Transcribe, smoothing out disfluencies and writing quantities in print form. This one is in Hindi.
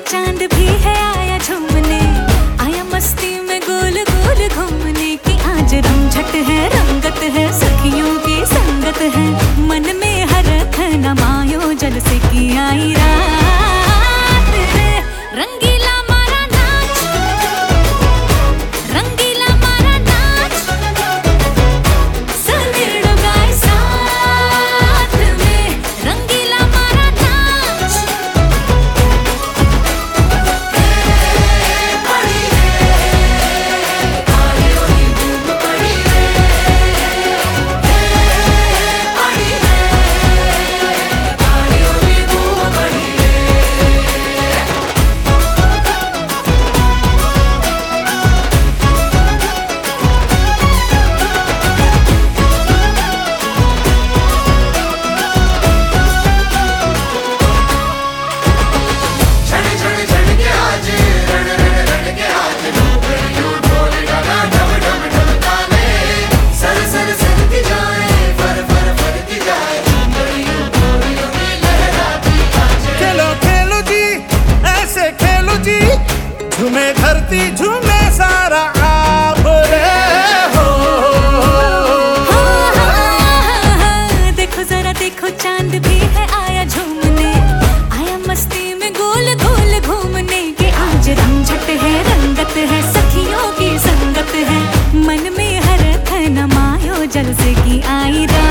चांद भी है आया झूमने, आया मस्ती में गोल गोल घूमने की। आज रमझट है, रंगत है, सखियों की संगत है, मन में हरख न मायो जल से की आई रात रे। रंगीला मारा नाच, रंगीला मारा नाच, सनेड़ो गाए साथ में, रंगीला मारा नाच। पड़ी रे आए ओही धूम पड़ी रे, पड़ी रे आए ओही धूम पड़ी रे। झड़ झड़ झड़ के आज रण रण रण के आज ढोल ढोल डाला ढम ढम ढम ताले, सर सर सरती जाए फर फर फरती जाए, घड़ियों घोड़ियों में लहराती आज। खेलो खेलो जी, ऐसे खेलो जी, झूमे धरती झूमे सारा आप रे हो। देखो जरा देखो चांद भी है आया झूमने, आया मस्ती में गोल गोल घूमने के। आज रमझट है, रंगत है, सखियों की संगत है, मन में हरख न मायो जल से की आई रात।